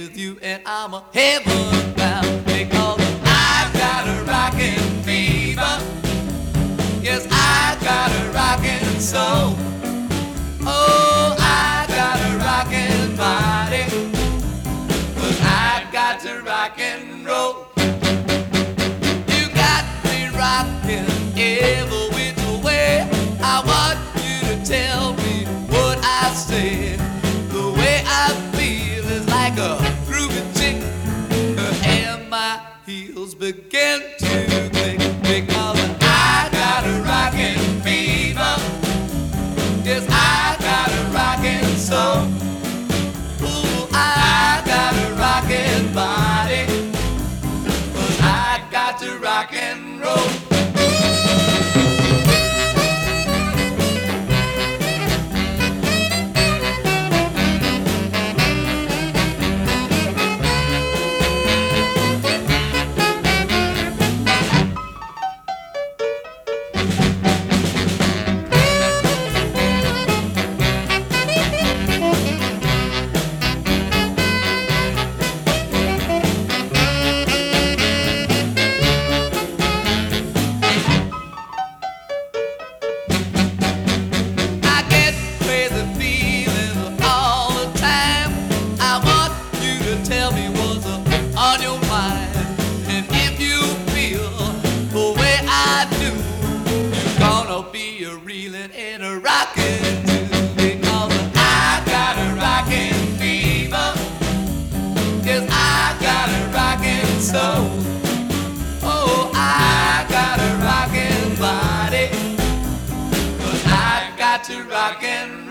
with you, and I'm a heaven bound because I got a rockin' fever. Yes, I got a rockin' soul. Oh, I got a rockin' body, 'cause I got to rock and roll. You got me rockin' every which way. I want you to tell me what I said. The way I feel is like a groovy chick, and my heels begin to click because I got a rockin' fever. Yes, I got a rockin' soul. Ooh, I got a rockin' body, 'cause I got to rock and roll. Tell me what's on your mind, and if you feel the way I do, you're gonna be a reelin' and a rockin' too, because I got a rockin' fever. Yes, I got a rockin' soul. Oh, I got a rockin' body, 'cause I got to rock and